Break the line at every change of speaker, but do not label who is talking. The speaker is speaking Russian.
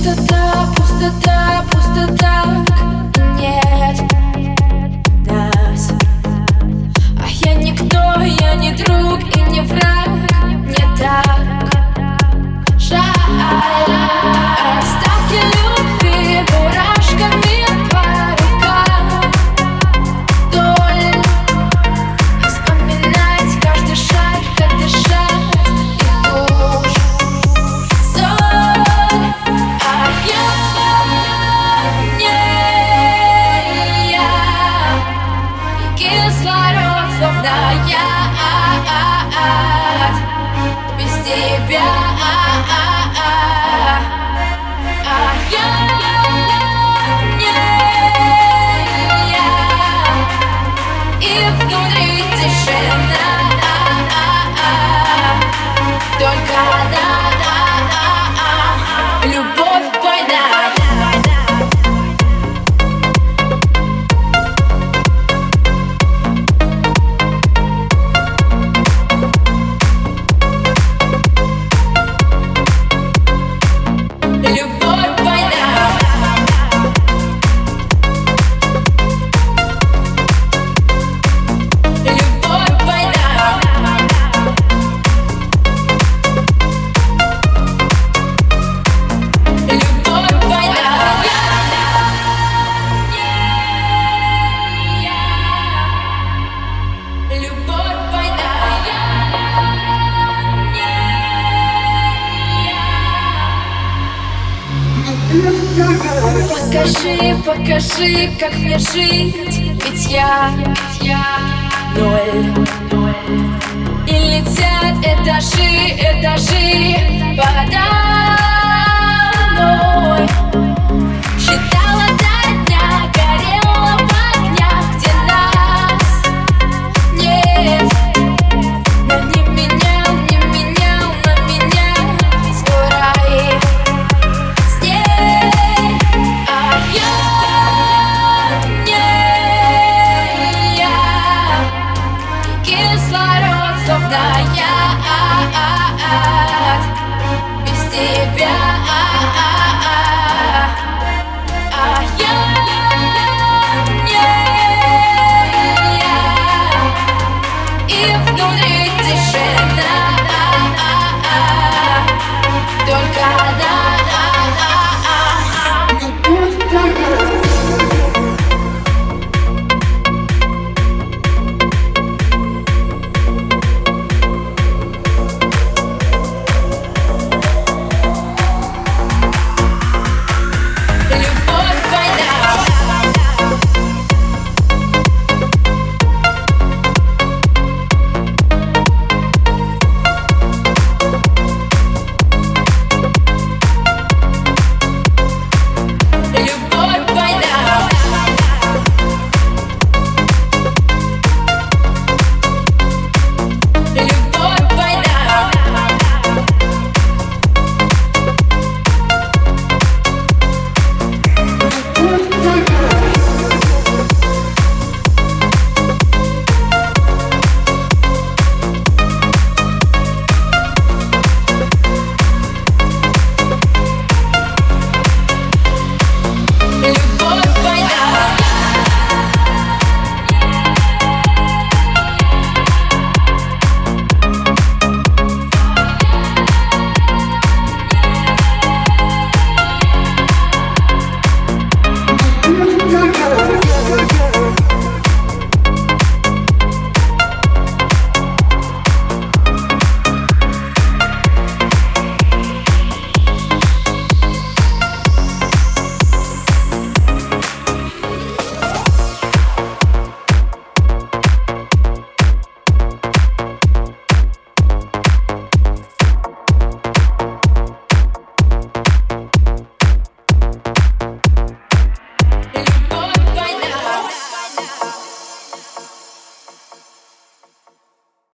Пустота, пустота, пустота, нет нас. А я никто, я не друг и не враг. Мне так жаль. Остатки любви мурашками по рукам вдоль. И вспоминать каждый шаг, как дышать и тушь. Соль. А я не я. Кислород, словно яд. Без тебя. А я не я. И внутри тишина. Только она. Любовь, война. Покажи, покажи, как мне жить, ведь я ноль. И летят этажи, этажи подаль.